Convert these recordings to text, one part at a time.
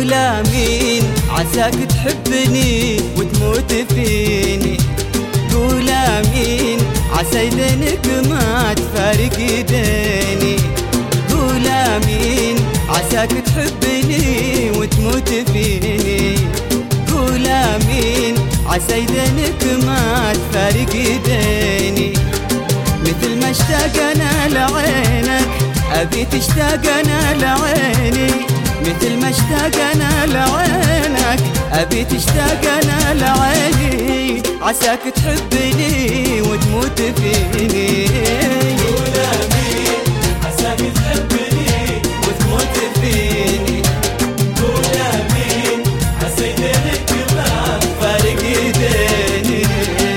قول آمين عساك تحبني وتموت فيني. قول آمين عسى يدينك ما تفارق يديني. قول آمين عساك تحبني وتموت فيني. قول آمين عسى يدينك ما تفارق يديني. مثل ما اشتاق انا لعينك ابي تشتاق انا لعيني. مثل ما اشتاق انا لعينك ابي تشتاق انا لعيني. عساك تحبني وتموت فيني. قول آمين عساك تحبني وتموت فيني. قول آمين عسى يدينك ما فارق يديني.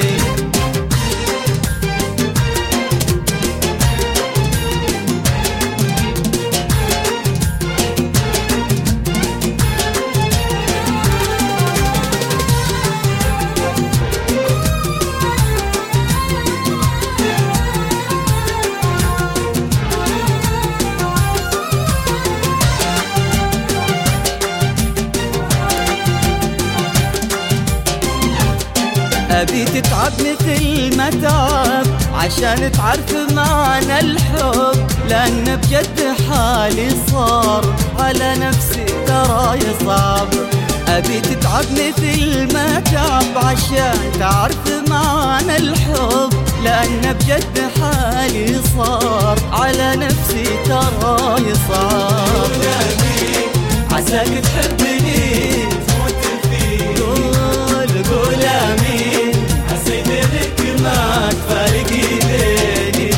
أبي تتعب مثل ما تعب عشان تعرف معنى الحب. لأن بجد حالي صار على نفسي ترى صعب. أبي تتعب مثل ما تعب عشان تعرف معنى الحب. لأن بجد حالي صار على نفسي ترى صعب. عساك تحبني تموت فيني. قول آمين عسى يدينك ما تفارق يديني.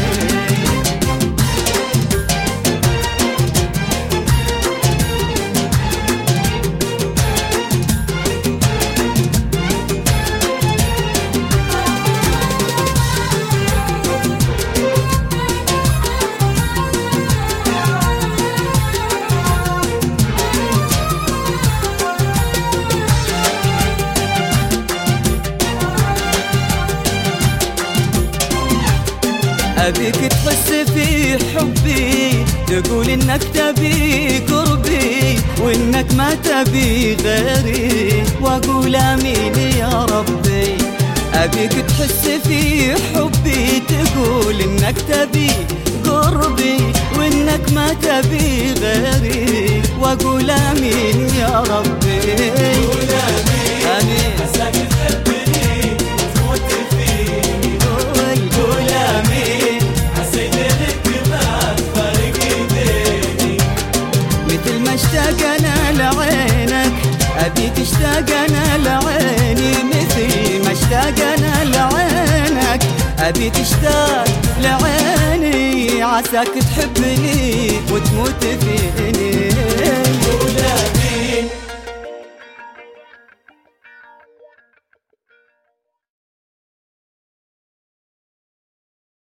أبيك تحس في حبي تقول إنك تبي قربي وإنك ما تبي غيري وأقول آمين يا ربي. أبيك تحس في حبي تقول إنك تبي قربي وإنك ما تبي غيري وأقول آمين يا ربي. آمين عساك تحبني وتموت فيني. قول آمين عسى يدينك ما تفارق يديني. مثل ما اشتاق انا لعينك ابي تشتاق انا لعيني. مثل ما اشتاق انا لعينك ابي تشتاق لعيني. عساك تحبني وتموت فيني.